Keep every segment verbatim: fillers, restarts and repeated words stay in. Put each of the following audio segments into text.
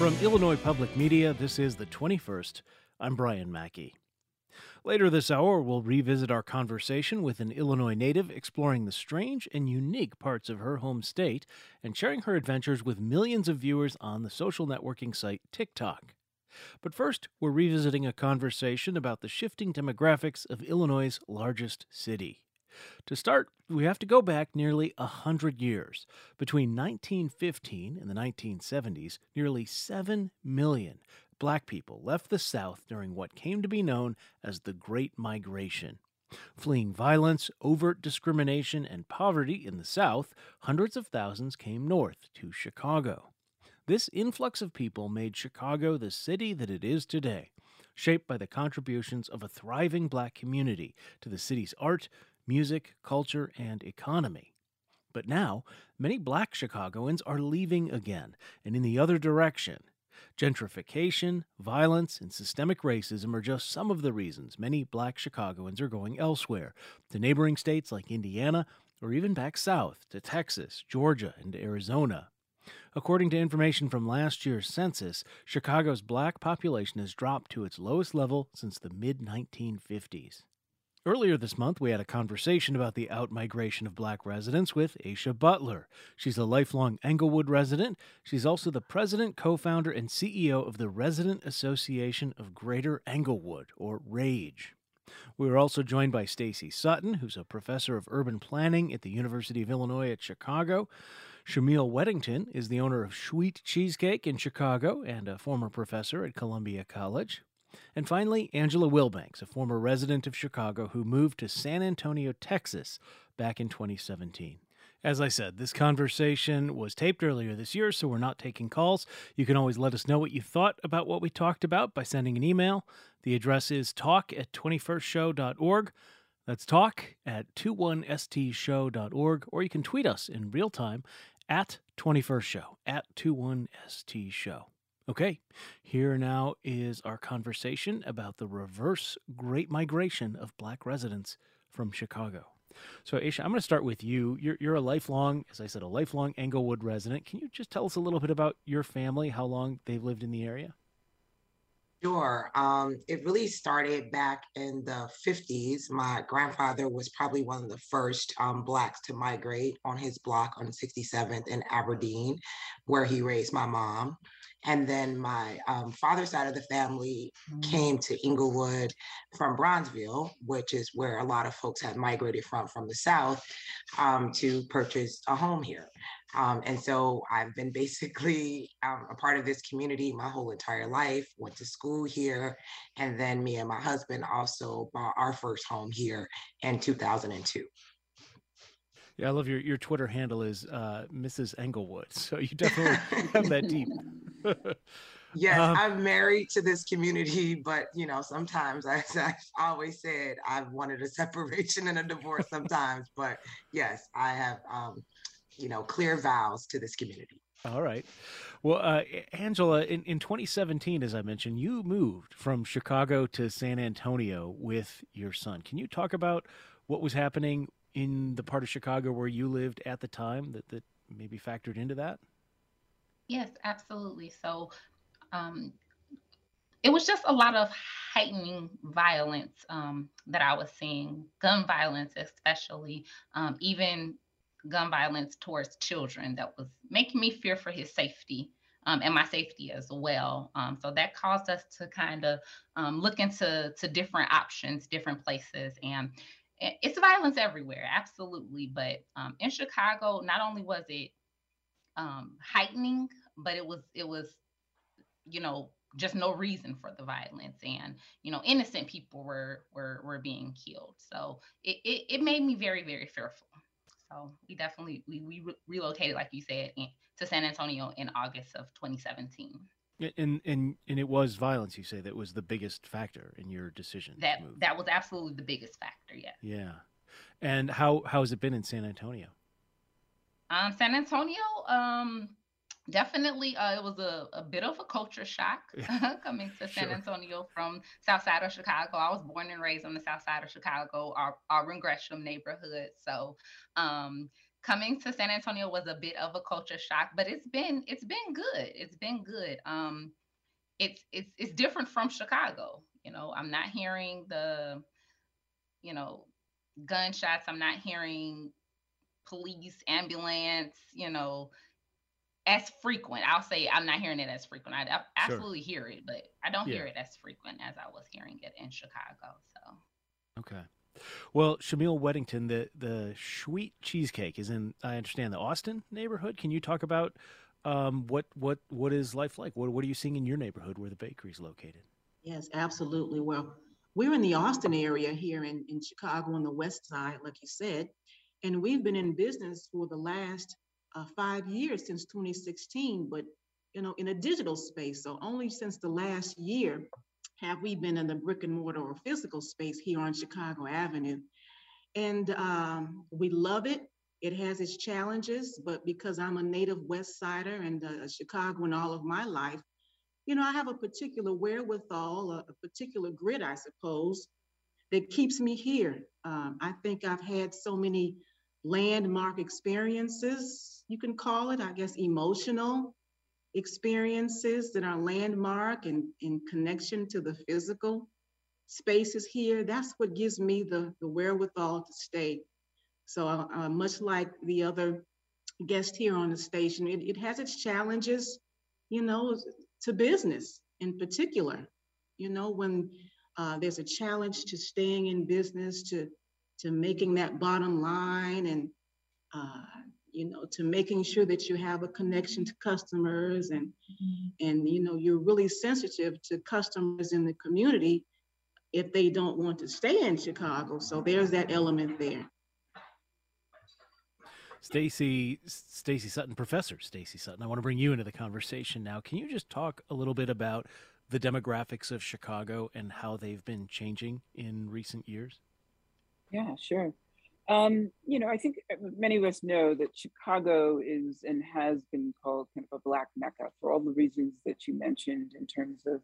From Illinois Public Media, this is the twenty-first. I'm Brian Mackey. Later this hour, we'll revisit our conversation with an Illinois native exploring the strange and unique parts of her home state and sharing her adventures with millions of viewers on the social networking site TikTok. But first, we're revisiting a conversation about the shifting demographics of Illinois' largest city. To start, we have to go back nearly a hundred years. Between nineteen fifteen and the nineteen seventies, nearly seven million black people left the South during what came to be known as the Great Migration. Fleeing violence, overt discrimination, and poverty in the South, hundreds of thousands came north to Chicago. This influx of people made Chicago the city that it is today, shaped by the contributions of a thriving black community to the city's art, music, culture, and economy. But now, many black Chicagoans are leaving again, and in the other direction. Gentrification, violence, and systemic racism are just some of the reasons many black Chicagoans are going elsewhere, to neighboring states like Indiana, or even back south to Texas, Georgia, and Arizona. According to information from last year's census, Chicago's black population has dropped to its lowest level since the mid nineteen fifties. Earlier this month, we had a conversation about the out-migration of black residents with Aisha Butler. She's a lifelong Englewood resident. She's also the president, co-founder, and C E O of the Resident Association of Greater Englewood, or RAGE. We were also joined by Stacy Sutton, who's a professor of urban planning at the University of Illinois at Chicago. Shamil Weddington is the owner of Sweet Cheesecake in Chicago and a former professor at Columbia College. And finally, Angela Wilbanks, a former resident of Chicago who moved to San Antonio, Texas, back in twenty seventeen. As I said, this conversation was taped earlier this year, so we're not taking calls. You can always let us know what you thought about what we talked about by sending an email. The address is talk at twenty-first show dot org. That's talk at twenty-one s t show dot org, or you can tweet us in real time at twenty-first show, at twenty-one s t show. Okay, here now is our conversation about the reverse Great Migration of black residents from Chicago. So, Aisha, I'm going to start with you. You're, you're a lifelong, as I said, a lifelong Englewood resident. Can you just tell us a little bit about your family, how long they've lived in the area? Sure. Um, it really started back in the fifties. My grandfather was probably one of the first um, Blacks to migrate on his block on sixty-seventh in Aberdeen, where he raised my mom. And then my um, father's side of the family came to Englewood from Bronzeville, which is where a lot of folks had migrated from from the South um, to purchase a home here. Um, and so I've been basically um, a part of this community my whole entire life, went to school here. And then me and my husband also bought our first home here in two thousand two. Yeah, I love your, your Twitter handle is uh, Missus Englewood, so you definitely have that deep. Yes, um, I'm married to this community, but you know, sometimes I, I've always said I've wanted a separation and a divorce sometimes, but yes, I have, um, you know, clear vows to this community. All right. Well, uh, Angela, in, in twenty seventeen, as I mentioned, you moved from Chicago to San Antonio with your son. Can you talk about what was happening in the part of Chicago where you lived at the time that, that maybe factored into that? Yes, absolutely. So um, it was just a lot of heightening violence um, that I was seeing, gun violence especially, um, even gun violence towards children that was making me fear for his safety. Um, and my safety as well. Um, so that caused us to kind of um, look into to different options, different places. And it's violence everywhere, absolutely. But um, in Chicago, not only was it um, heightening, but it was it was, you know, just no reason for the violence, and you know, innocent people were were were being killed. So it it, it made me very very fearful. So we definitely we we re- relocated, like you said, in, to San Antonio in August of twenty seventeen. And, and and it was violence, you say, that was the biggest factor in your decision That to move. that was absolutely the biggest factor, yes. Yeah. And how how has it been in San Antonio? Um, San Antonio, um, definitely, uh, it was a, a bit of a culture shock coming to San Sure. Antonio from South Side of Chicago. I was born and raised on the South Side of Chicago, Au- Auburn Gresham neighborhood. So um, coming to San Antonio was a bit of a culture shock, but it's been it's been good. It's been good. Um, it's it's it's different from Chicago. You know, I'm not hearing the, you know, gunshots. I'm not hearing police, ambulance, you know, as frequent. I'll say I'm not hearing it as frequent. I, I Sure. absolutely hear it, but I don't Yeah. hear it as frequent as I was hearing it in Chicago. So Okay. Well, Shamil Weddington, the the Sweet Cheesecake is in, I understand, the Austin neighborhood. Can you talk about um, what what what is life like? What what are you seeing in your neighborhood where the bakery is located? Yes, absolutely. Well, we're in the Austin area here in, in Chicago on the west side, like you said, and we've been in business for the last uh, five years since twenty sixteen, but you know, in a digital space. So only since the last year have we been in the brick and mortar or physical space here on Chicago Avenue. And um, we love it. It has its challenges, but because I'm a native West Sider and uh, a Chicagoan all of my life, you know, I have a particular wherewithal, a, a particular grit, I suppose, that keeps me here. Um, I think I've had so many landmark experiences, you can call it, I guess, emotional experiences that are landmark and in connection to the physical spaces here. That's what gives me the, the wherewithal to stay. So, uh, uh, much like the other guest here on the station, it, it has its challenges, you know, to business in particular. You know, when uh, there's a challenge to staying in business, to to making that bottom line, and uh, you know, to making sure that you have a connection to customers, and and you know, you're really sensitive to customers in the community if they don't want to stay in Chicago. So there's that element there. Stacy Stacy Sutton, Professor Stacy Sutton, I want to bring you into the conversation now. Can you just talk a little bit about the demographics of Chicago and how they've been changing in recent years? Yeah, sure. Um, you know, I think many of us know that Chicago is and has been called kind of a Black Mecca for all the reasons that you mentioned in terms of,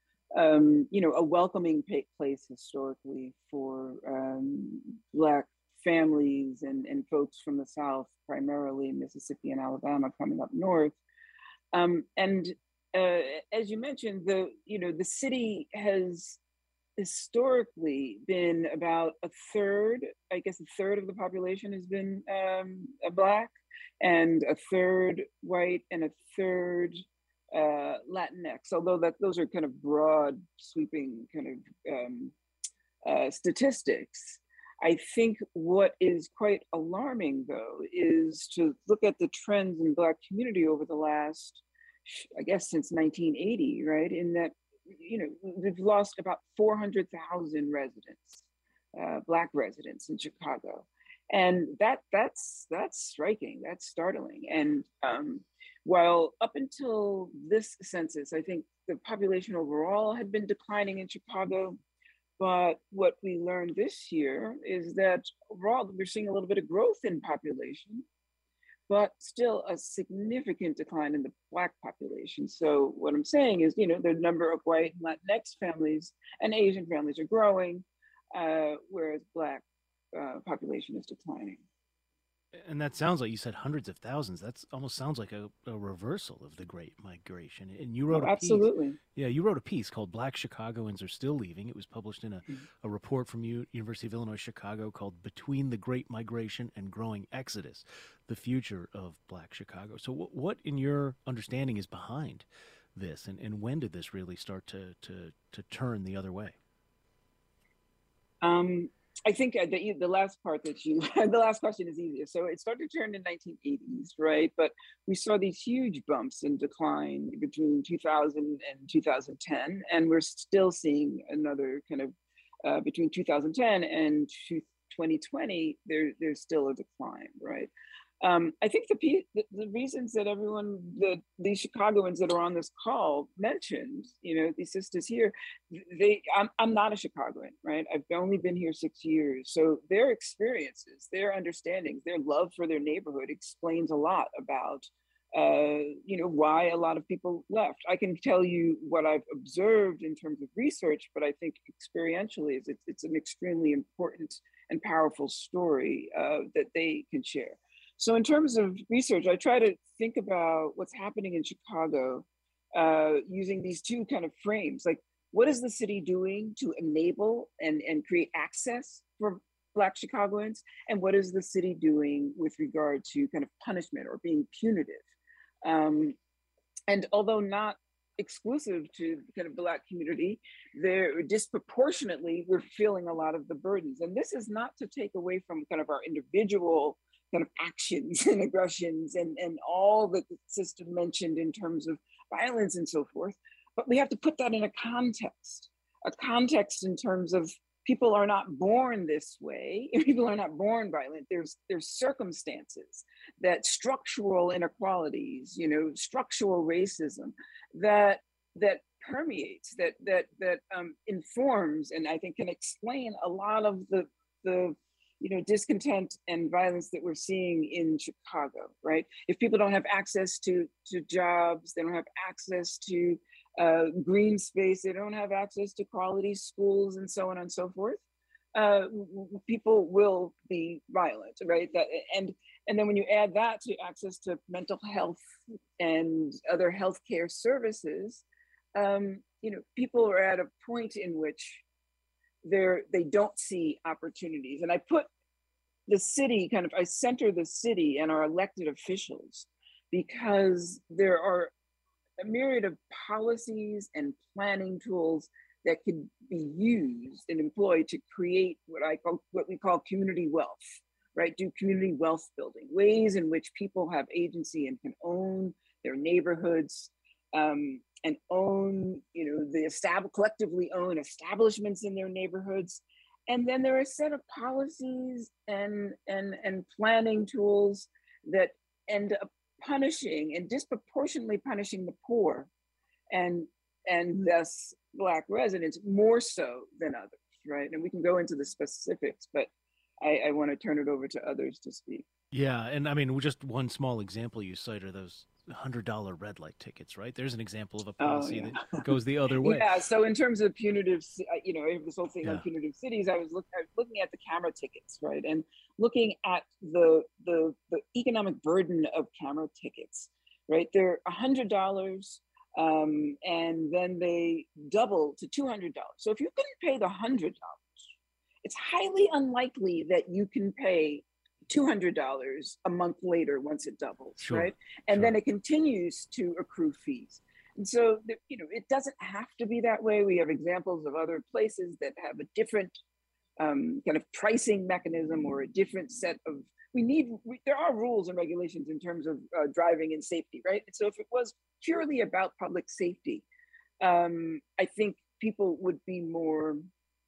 um, you know, a welcoming place historically for um, Black families and, and folks from the South, primarily Mississippi and Alabama coming up north. Um, and uh, as you mentioned, the, you know, the city has historically been about a third, I guess a third of the population has been um, Black, and a third white, and a third uh, Latinx, although that those are kind of broad, sweeping kind of um, uh, statistics. I think what is quite alarming, though, is to look at the trends in Black community over the last, I guess, since nineteen eighty, right? In that, you know, we've lost about four hundred thousand residents, uh, Black residents in Chicago. And that that's that's striking, that's startling. And um, while up until this census, I think the population overall had been declining in Chicago, but what we learned this year is that overall we're seeing a little bit of growth in population, but still a significant decline in the Black population. So what I'm saying is, you know, the number of white and Latinx families and Asian families are growing, uh, whereas Black uh, population is declining. And that sounds like you said hundreds of thousands. That almost sounds like a, a reversal of the Great Migration. And you wrote Oh, a absolutely. piece. Yeah, you wrote a piece called "Black Chicagoans Are Still Leaving." It was published in a, Mhm. a report from U- University of Illinois Chicago called "Between the Great Migration and Growing Exodus: The Future of Black Chicago." So, what, what in your understanding is behind this, and, and when did this really start to to to turn the other way? Um, I think uh, the, the last part that you, the last question is easier. So it started to turn in nineteen eighties, right? But we saw these huge bumps in decline between two thousand and two thousand ten. And we're still seeing another kind of, uh, between two thousand ten and twenty twenty, there, there's still a decline, right? Um, I think the, the the reasons that everyone, the these Chicagoans that are on this call mentioned, you know, these sisters here, they, I'm I'm not a Chicagoan, right? I've only been here six years, so their experiences, their understandings, their love for their neighborhood explains a lot about, uh, you know, why a lot of people left. I can tell you what I've observed in terms of research, but I think experientially, it's it's an extremely important and powerful story uh, that they can share. So in terms of research, I try to think about what's happening in Chicago uh, using these two kind of frames. Like, what is the city doing to enable and, and create access for Black Chicagoans? And what is the city doing with regard to kind of punishment or being punitive? Um, and although not exclusive to kind of Black community, they're disproportionately, we're feeling a lot of the burdens. And this is not to take away from kind of our individual kind of actions and aggressions and, and all that the system mentioned in terms of violence and so forth, but we have to put that in a context, a context in terms of people are not born this way. People are not born violent. There's there's circumstances, that structural inequalities, you know, structural racism that that permeates, that that that um, informs, and I think can explain a lot of the the you know discontent and violence that we're seeing in Chicago. Right? If people don't have access to to jobs, they don't have access to Uh, green space, they don't have access to quality schools and so on and so forth, uh, people will be violent, right? That, and, and then when you add that to access to mental health and other healthcare services, um, you know, people are at a point in which they're, they don't see opportunities. And I put the city kind of, I center the city and our elected officials because there are a myriad of policies and planning tools that could be used and employed to create what I call, what we call community wealth, right? Do community wealth building, ways in which people have agency and can own their neighborhoods um, and own, you know, the established, collectively own establishments in their neighborhoods. And then there are a set of policies and, and, and planning tools that end up punishing and disproportionately punishing the poor and and thus Black residents more so than others, right? And we can go into the specifics, but I, I want to turn it over to others to speak. Yeah, and I mean, just one small example you cite are those one hundred dollar red light tickets, right? There's an example of a policy oh, yeah. that goes the other way. Yeah, so in terms of punitive, you know, this whole thing yeah. on punitive cities, I was, look, I was looking at the camera tickets, right? And looking at the, the, the economic burden of camera tickets, right? They're one hundred dollars um, and then they double to two hundred dollars. So if you couldn't pay the one hundred dollars, it's highly unlikely that you can pay two hundred dollars a month later once it doubles, sure, right? And sure. then it continues to accrue fees. And so, you know, it doesn't have to be that way. We have examples of other places that have a different um, kind of pricing mechanism or a different set of, we need, we, there are rules and regulations in terms of uh, driving and safety, right? And so if it was purely about public safety, um, I think people would be more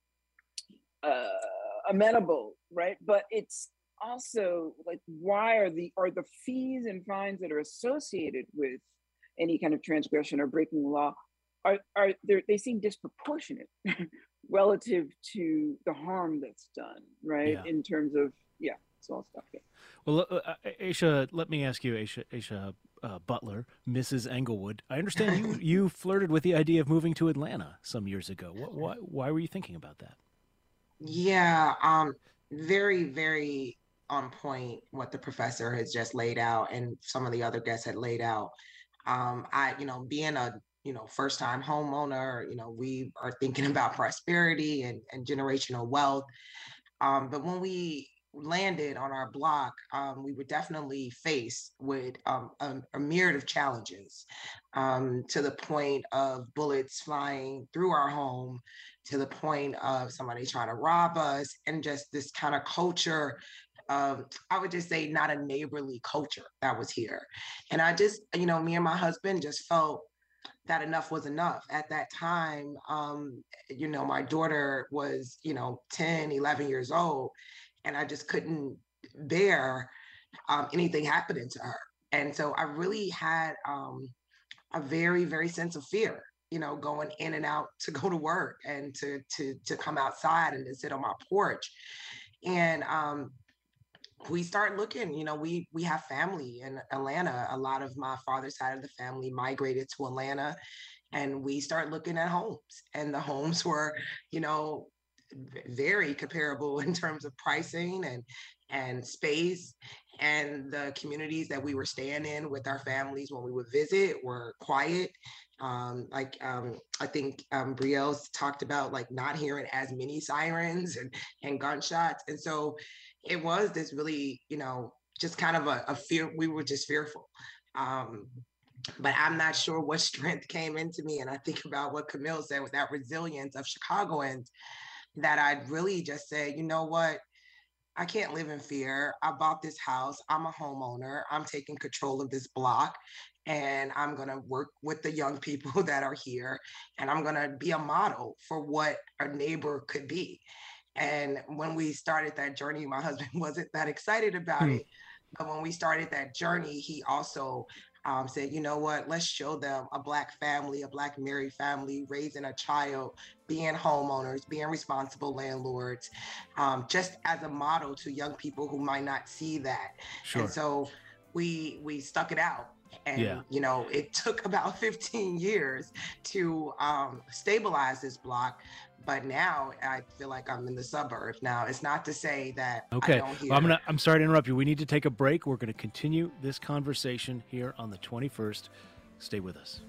uh, amenable, right? But it's also like, why are the are the fees and fines that are associated with any kind of transgression or breaking the law are are they seem disproportionate relative to the harm that's done, right? Yeah. In terms of yeah, so I'll stop there. Well, uh, Aisha, let me ask you, Aisha, Aisha uh, Butler, Missus Englewood. I understand you you flirted with the idea of moving to Atlanta some years ago. What, why why were you thinking about that? Yeah, um, very very. on point what the professor has just laid out and some of the other guests had laid out. Um, I, you know, being a, you know, first time homeowner, you know, we are thinking about prosperity and, and generational wealth. Um, but when we landed on our block, um, we were definitely faced with um, a, a myriad of challenges um, to the point of bullets flying through our home, to the point of somebody trying to rob us, and just this kind of culture Um, I would just say not a neighborly culture that was here. And I just, you know, me and my husband just felt that enough was enough. At that time, um, you know, my daughter was, you know, ten, eleven years old, and I just couldn't bear um, anything happening to her. And so I really had um, a very, very sense of fear, you know, going in and out to go to work and to, to, to come outside and to sit on my porch. And, um, we start looking, you know, we we have family in Atlanta. A lot of my father's side of the family migrated to Atlanta, and we start looking at homes, and the homes were, you know, very comparable in terms of pricing and and space, and the communities that we were staying in with our families when we would visit were quiet. Um, like um, I think um, Brielle's talked about like not hearing as many sirens and, and gunshots. And so it was this really, you know, just kind of a, a fear. We were just fearful. Um, but I'm not sure what strength came into me. And I think about what Camille said with that resilience of Chicagoans, that I'd really just say, you know what? I can't live in fear. I bought this house. I'm a homeowner. I'm taking control of this block, and I'm going to work with the young people that are here, and I'm going to be a model for what a neighbor could be. And when we started that journey, my husband wasn't that excited about Hmm. it. But when we started that journey, he also um, said, you know what, let's show them a Black family, a Black married family, raising a child, being homeowners, being responsible landlords, um, just as a model to young people who might not see that. Sure. And so we we stuck it out. And, Yeah. you know, it took about fifteen years to um, stabilize this block. But now I feel like I'm in the suburbs. Now, it's not to say that Okay. I don't hear. Well, I'm gonna. I'm sorry to interrupt you. We need to take a break. We're going to continue this conversation here on the twenty-first. Stay with us.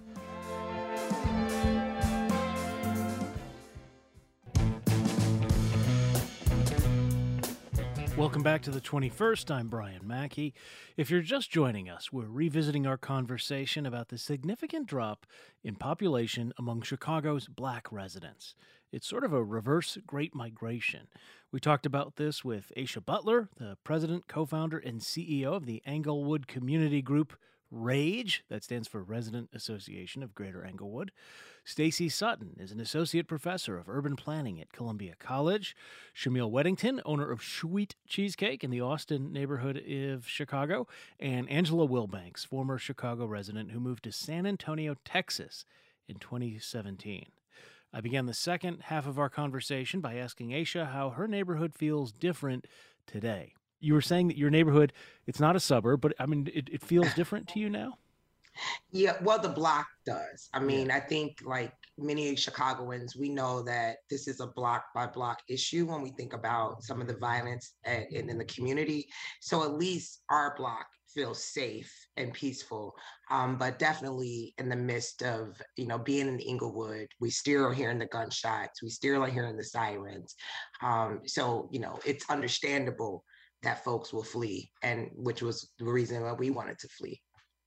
Welcome back to the twenty-first. I'm Brian Mackey. If you're just joining us, we're revisiting our conversation about the significant drop in population among Chicago's Black residents. It's sort of a reverse Great Migration. We talked about this with Aisha Butler, the president, co-founder, and C E O of the Englewood Community Group, RAGE, that stands for Resident Association of Greater Englewood. Stacy Sutton is an associate professor of urban planning at Columbia College. Shamil Weddington, owner of Sweet Cheesecake in the Austin neighborhood of Chicago. And Angela Wilbanks, former Chicago resident who moved to San Antonio, Texas in twenty seventeen. I began the second half of our conversation by asking Aisha how her neighborhood feels different today. You were saying that your neighborhood, it's not a suburb, but I mean, it, it feels different to you now? Yeah, well, the block does. I mean, yeah. I think like many Chicagoans, we know that this is a block by block issue when we think about some of the violence at, in, in the community. So at least our block feels safe and peaceful. Um, but definitely in the midst of, you know, being in Englewood, we still are hearing the gunshots. We still are hearing the sirens. Um, so, you know, it's understandable that folks will flee, and which was the reason why we wanted to flee.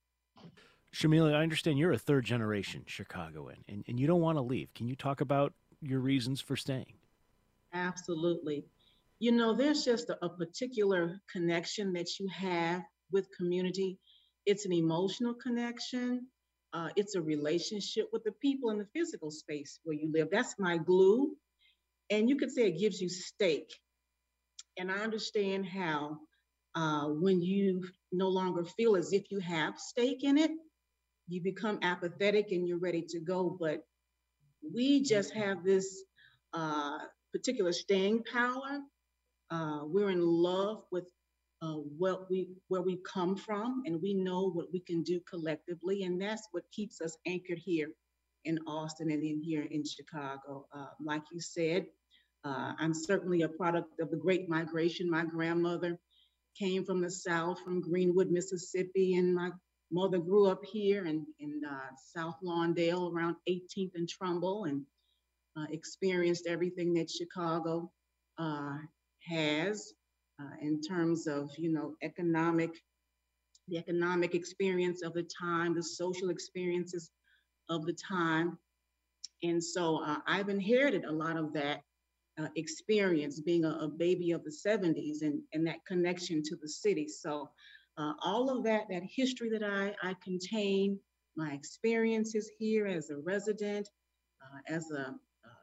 Shamila, I understand you're a third generation Chicagoan, and, and you don't want to leave. Can you talk about your reasons for staying? Absolutely. You know, there's just a, a particular connection that you have with community. It's an emotional connection. Uh, it's a relationship with the people in the physical space where you live. That's my glue. And you could say it gives you stake. And I understand how uh, when you no longer feel as if you have stake in it, you become apathetic and you're ready to go. But we just have this uh, particular staying power. Uh, we're in love with uh, what we where we come from, and we know what we can do collectively, and that's what keeps us anchored here in Austin and in here in Chicago. Uh, like you said, uh, I'm certainly a product of the Great Migration. My grandmother came from the South, from Greenwood, Mississippi, and my mother grew up here in, in uh, South Lawndale around eighteenth and Trumbull, and uh, experienced everything that Chicago uh, has uh, in terms of, you know, economic, the economic experience of the time, the social experiences of the time. And so uh, I've inherited a lot of that uh, experience being a, a baby of the seventies, and, and that connection to the city. So uh, all of that, that history that I, I contain, my experiences here as a resident, uh, as a,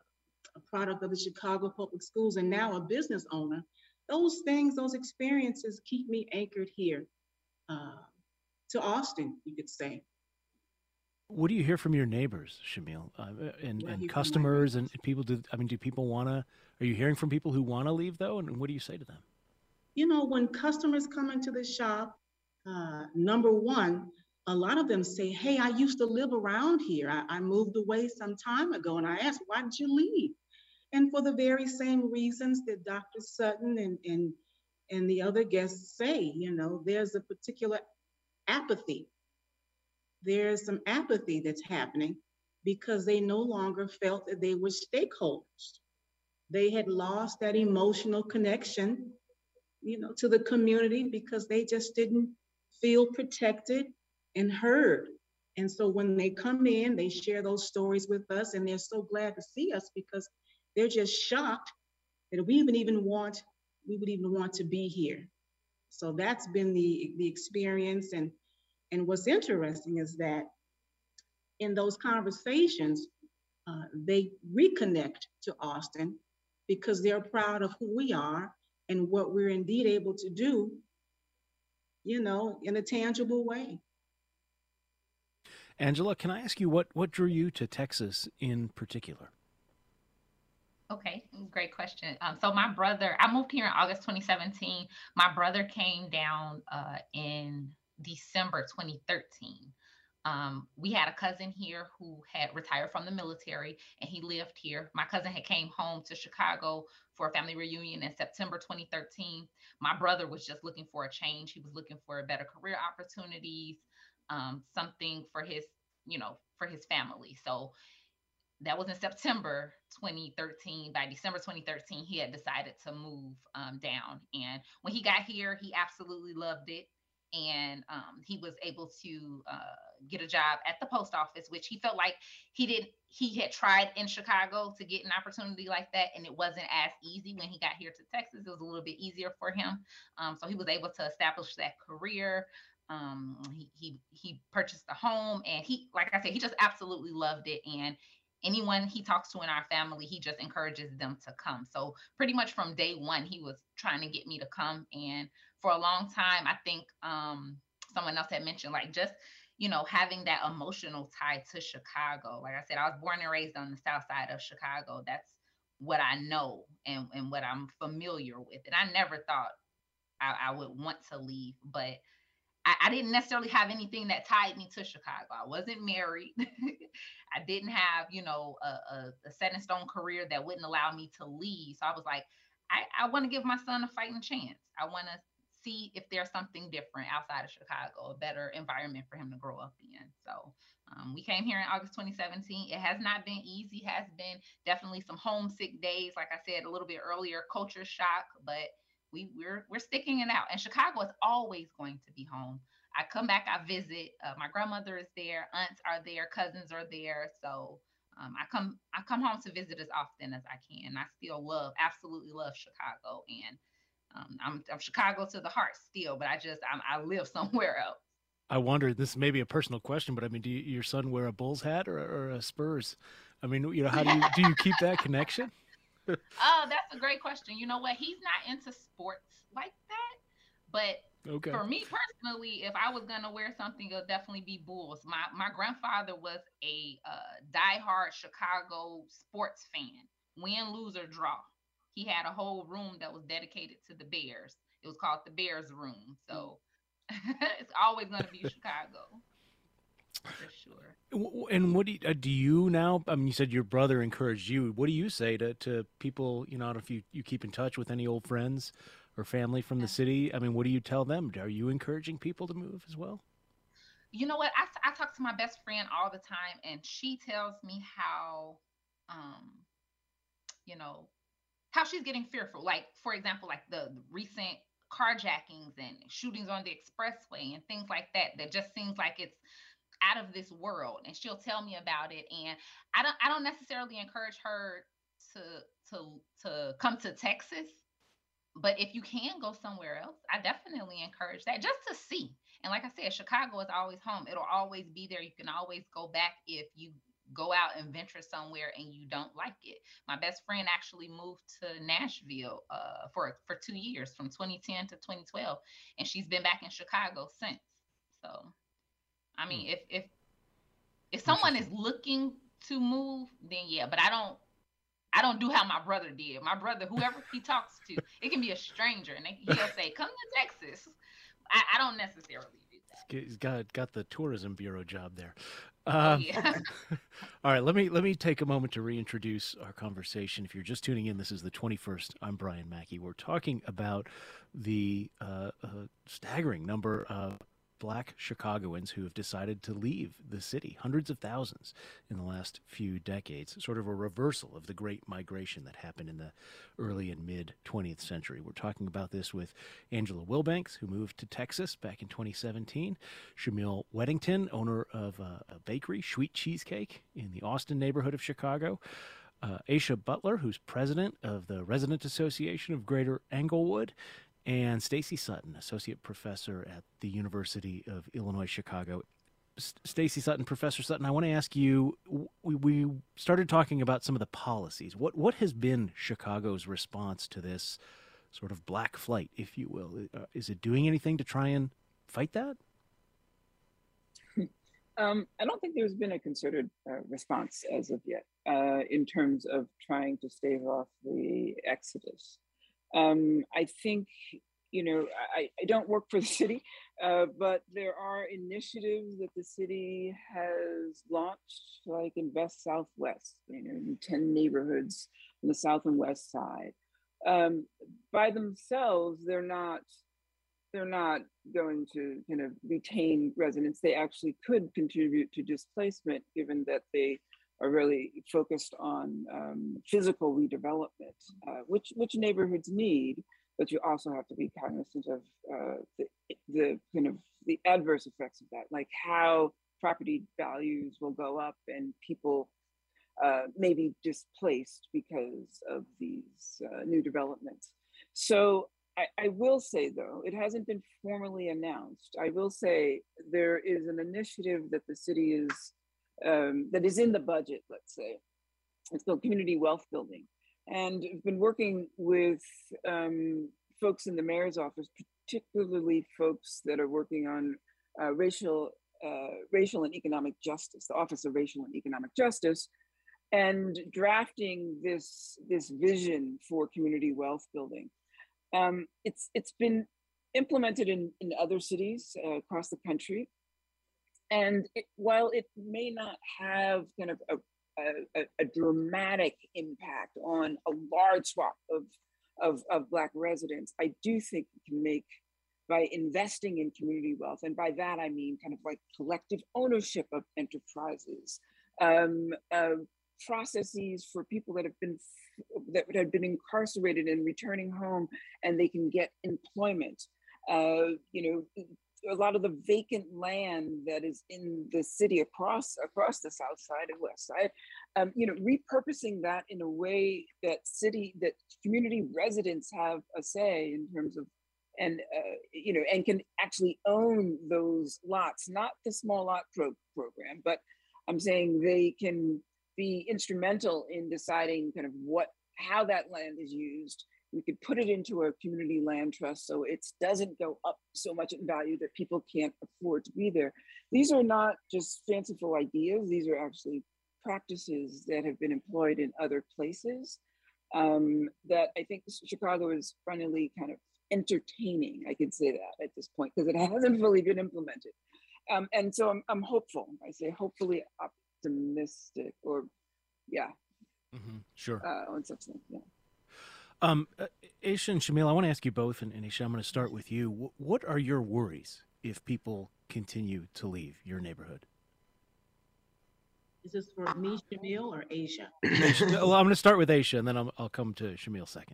a product of the Chicago Public Schools, and now a business owner, those things, those experiences keep me anchored here uh, to Austin, you could say. What do you hear from your neighbors, Shamil, uh, and, and customers and people? Do I mean, do people want to? Are you hearing from people who want to leave though? And what do you say to them? You know, when customers come into the shop, uh, number one, a lot of them say, "Hey, I used to live around here. I, I moved away some time ago," and I asked, "Why did you leave?" And for the very same reasons that Doctor Sutton and and And the other guests say, you know, there's a particular apathy. There's some apathy that's happening because they no longer felt that they were stakeholders. They had lost that emotional connection, you know, to the community because they just didn't feel protected and heard. And so when they come in, they share those stories with us, and they're so glad to see us because they're just shocked that we would even want, we would even want to be here. So that's been the, the experience. And, and what's interesting is that in those conversations, uh, they reconnect to Austin because they're proud of who we are and what we're indeed able to do, you know, in a tangible way. Angela, can I ask you what, what drew you to Texas in particular? Okay, great question. Um, so my brother, I moved here in August twenty seventeen. My brother came down uh, in December twenty thirteen. Um, we had a cousin here who had retired from the military, and he lived here. My cousin had came home to Chicago for a family reunion in September twenty thirteen. My brother was just looking for a change. He was looking for better career opportunities, um, something for his, you know, for his family. So that was in September twenty thirteen. By December twenty thirteen, he had decided to move um, down. And when he got here, he absolutely loved it. And um, he was able to uh, get a job at the post office, which he felt like he did. He had tried in Chicago to get an opportunity like that, and it wasn't as easy. When he got here to Texas, it was a little bit easier for him. Um, so he was able to establish that career. Um, he, he he purchased a home, and he, like I said, he just absolutely loved it. And anyone he talks to in our family, he just encourages them to come. So pretty much from day one, he was trying to get me to come. And for a long time, I think um, someone else had mentioned, like, just, you know, having that emotional tie to Chicago. Like I said, I was born and raised on the south side of Chicago. That's what I know and, and what I'm familiar with. And I never thought I, I would want to leave, but I, I didn't necessarily have anything that tied me to Chicago. I wasn't married. I didn't have, you know, a, a, a set in stone career that wouldn't allow me to leave. So I was like, I, I want to give my son a fighting chance. I want to see if there's something different outside of Chicago, a better environment for him to grow up in. So um, we came here in August twenty seventeen. It has not been easy, has been definitely some homesick days. Like I said a little bit earlier, culture shock, but we, we're we're sticking it out. And Chicago is always going to be home. I come back, I visit. Uh, my grandmother is there, aunts are there, cousins are there. So um, I come I come home to visit as often as I can. I still love, absolutely love Chicago, and um, I'm I'm Chicago to the heart still. But I just I'm, I live somewhere else. I wonder, this may be a personal question, but I mean, do you, your son wear a Bulls hat or, or a Spurs? I mean, you know, how do you do you keep that connection? Oh, that's a great question. You know what? He's not into sports like that, but okay. For me personally, if I was gonna wear something, it'll definitely be Bulls. My my grandfather was a uh, diehard Chicago sports fan. Win, lose, or draw. He had a whole room that was dedicated to the Bears. It was called the Bears Room. So it's always gonna be Chicago. For sure. And what do you, uh, do you now? I mean, you said your brother encouraged you. What do you say to, to people? You know, I don't know if you, you keep in touch with any old friends or family from the city. I mean, what do you tell them? Are you encouraging people to move as well? You know what? I, I talk to my best friend all the time, and she tells me how, um, you know, how she's getting fearful. Like, for example, like the, the recent carjackings and shootings on the expressway and things like that. That just seems like it's out of this world, and she'll tell me about it. And I don't I don't necessarily encourage her to to to come to Texas, but if you can go somewhere else, I definitely encourage that, just to see. And like I said, Chicago is always home. It'll always be there. You can always go back if you go out and venture somewhere and you don't like it. My best friend actually moved to Nashville uh, for for two years, from twenty ten to twenty twelve, and she's been back in Chicago since. So I mean, if if if someone is looking to move, then yeah, but I don't I don't do how my brother did. My brother, whoever he talks to, it can be a stranger, and they, he'll say, "Come to Texas." I, I don't necessarily do He's got got the tourism bureau job there. Oh Um, yeah. all right, let me let me take a moment to reintroduce our conversation. If you're just tuning in, this is the twenty-first. I'm Brian Mackey. We're talking about the uh, uh, staggering number of Black Chicagoans who have decided to leave the city, hundreds of thousands in the last few decades, sort of a reversal of the Great Migration that happened in the early and mid twentieth century. We're talking about this with Angela Wilbanks, who moved to Texas back in twenty seventeen, Shamil Weddington, owner of a, a bakery, Sweet Cheesecake, in the Austin neighborhood of Chicago, uh, Aisha Butler, who's president of the Resident Association of Greater Englewood, and Stacy Sutton, associate professor at the University of Illinois Chicago. S- Stacy Sutton, Professor Sutton, I want to ask you. We, we started talking about some of the policies. What what has been Chicago's response to this sort of black flight, if you will? Uh, is it doing anything to try and fight that? Um, I don't think there's been a concerted uh, response as of yet uh, in terms of trying to stave off the exodus. Um, I think, you know, I, I don't work for the city, uh, but there are initiatives that the city has launched, like Invest Southwest, you know, in ten neighborhoods on the south and west side. Um, by themselves, they're not they're not going to kind of retain residents. They actually could contribute to displacement, given that they are really focused on um, physical redevelopment, uh, which which neighborhoods need, but you also have to be cognizant of uh, the, the kind of the adverse effects of that, like how property values will go up and people uh, may be displaced because of these uh, new developments. So I, I will say, though, it hasn't been formally announced. I will say there is an initiative that the city is Um, that is in the budget, let's say. It's called Community Wealth Building. And I've been working with um, folks in the mayor's office, particularly folks that are working on uh, racial, uh, racial and economic justice, the Office of Racial and Economic Justice, and drafting this, this vision for community wealth building. Um, it's, it's been implemented in, in other cities uh, across the country. And it, while it may not have kind of a, a, a dramatic impact on a large swath of, of, of Black residents, I do think it can make, by investing in community wealth, and by that I mean kind of like collective ownership of enterprises, um, uh, processes for people that have been that have been incarcerated and returning home, and they can get employment. Uh, you know. A lot of the vacant land that is in the city across across the south side and west side, um, you know, repurposing that in a way that city, that community residents have a say in terms of, and uh, you know, and can actually own those lots, not the small lot pro program, but I'm saying they can be instrumental in deciding kind of what, how that land is used. We could put it into a community land trust so it doesn't go up so much in value that people can't afford to be there. These are not just fanciful ideas. These are actually practices that have been employed in other places um, that I think Chicago is finally kind of entertaining. I could say that at this point, because it hasn't fully been implemented. Um, and so I'm, I'm hopeful. I say hopefully optimistic, or yeah. Mm-hmm. Sure. Uh, on something, yeah. Um, uh, Aisha and Shamil, I want to ask you both, and, and Aisha, I'm going to start with you. W- what are your worries if people continue to leave your neighborhood? Is this for me, Shamil, or Aisha? Aisha, well, I'm going to start with Aisha, and then I'll, I'll come to Shamil second.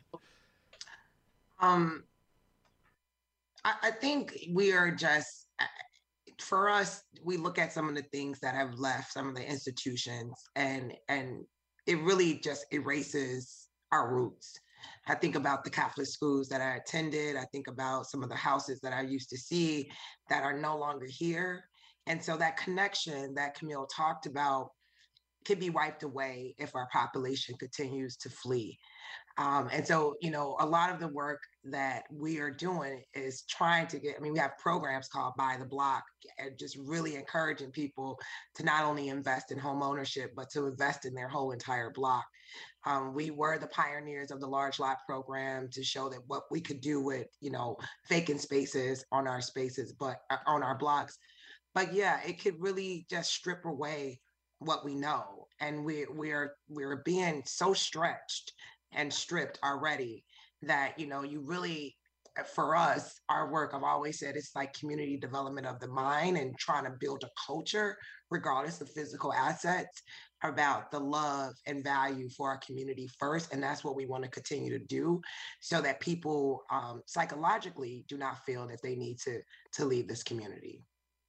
Um, I, I think we are just, for us, we look at some of the things that have left some of the institutions, and and it really just erases our roots. I think about the Catholic schools that I attended. I think about some of the houses that I used to see that are no longer here. And so that connection that Camille talked about, could be wiped away if our population continues to flee. Um, and so, you know, a lot of the work that we are doing is trying to get, I mean, we have programs called Buy the Block, and just really encouraging people to not only invest in home ownership, but to invest in their whole entire block. Um, we were the pioneers of the large lot program to show that what we could do with, you know, vacant spaces on our spaces, but uh, on our blocks. But yeah, it could really just strip away what we know. And we, we're, we're being so stretched and stripped already that, you know, you really, for us, our work, I've always said it's like community development of the mind and trying to build a culture, regardless of physical assets, about the love and value for our community first. And that's what we want to continue to do so that people um, psychologically do not feel that they need to, to leave this community.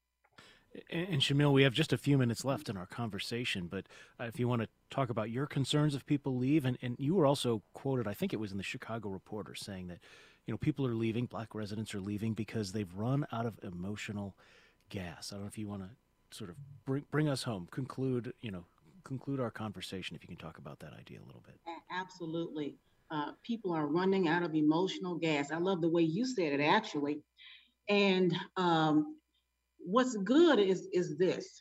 And Shamil, we have just a few minutes left in our conversation, but uh, if you want to talk about your concerns if people leave, and, and you were also quoted, I think it was in the Chicago Reporter, saying that, you know, people are leaving, Black residents are leaving because they've run out of emotional gas. I don't know if you want to sort of bring, bring us home, conclude, you know, conclude our conversation, if you can talk about that idea a little bit. Absolutely. Uh, people are running out of emotional gas. I love the way you said it, actually. And, um, what's good is is this,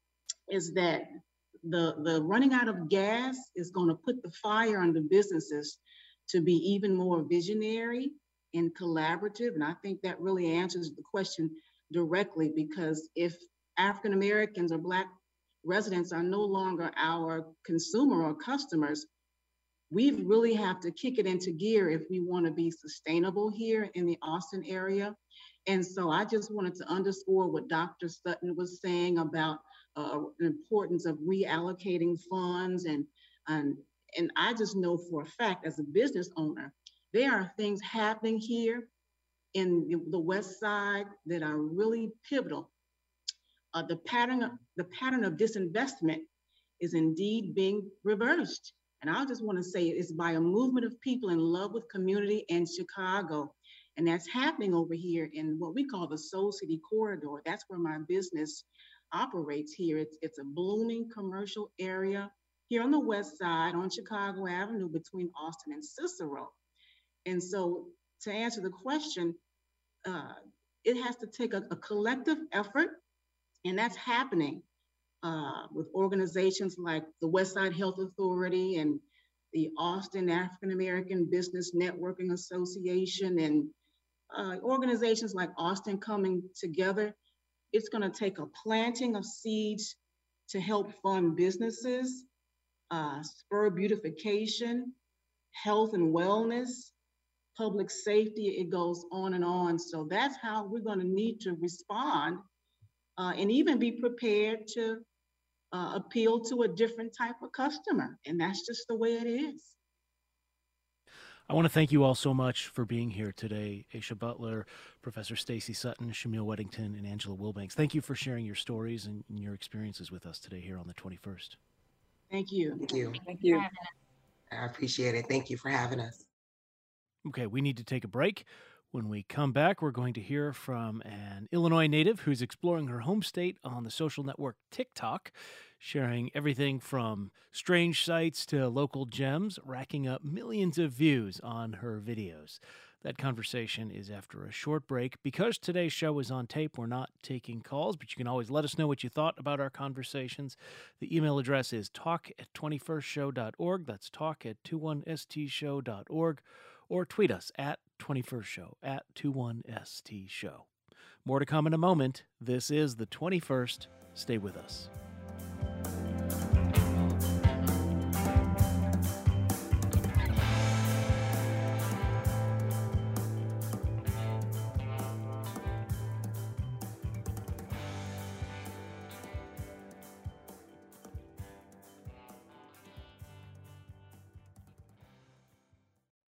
is that the, the running out of gas is going to put the fire under businesses to be even more visionary and collaborative. And I think that really answers the question directly, because if African Americans or Black residents are no longer our consumer or customers, we really have to kick it into gear if we want to be sustainable here in the Austin area. And so I just wanted to underscore what Doctor Sutton was saying about uh, the importance of reallocating funds. And, and, and I just know for a fact, as a business owner, there are things happening here in the West Side that are really pivotal. Uh, the pattern, of, the pattern of disinvestment is indeed being reversed. And I just want to say it's by a movement of people in love with community and Chicago. And that's happening over here in what we call the Soul City Corridor. That's where my business operates here. It's, it's a blooming commercial area here on the West Side on Chicago Avenue between Austin and Cicero. And so to answer the question, uh, it has to take a, a collective effort, and that's happening uh, with organizations like the West Side Health Authority and the Austin African American Business Networking Association, and Uh, organizations like Austin coming together. It's going to take a planting of seeds to help fund businesses, uh, spur beautification, health and wellness, public safety. It goes on and on. So that's how we're going to need to respond uh, and even be prepared to uh, appeal to a different type of customer. And that's just the way it is. I want to thank you all so much for being here today. Aisha Butler, Professor Stacy Sutton, Shamil Weddington, and Angela Wilbanks. Thank you for sharing your stories and, and your experiences with us today here on the twenty-first. Thank you. Thank you. Thank you. I appreciate it. Thank you for having us. Okay, we need to take a break. When we come back, we're going to hear from an Illinois native who's exploring her home state on the social network TikTok, sharing everything from strange sights to local gems, racking up millions of views on her videos. That conversation is after a short break. Because today's show is on tape, we're not taking calls, but you can always let us know what you thought about our conversations. The email address is talk at twenty-first show dot org. That's talk at twenty-one s t show dot org. Or tweet us at twenty-first show, at twenty-one s t show. More to come in a moment. This is the twenty-first. Stay with us.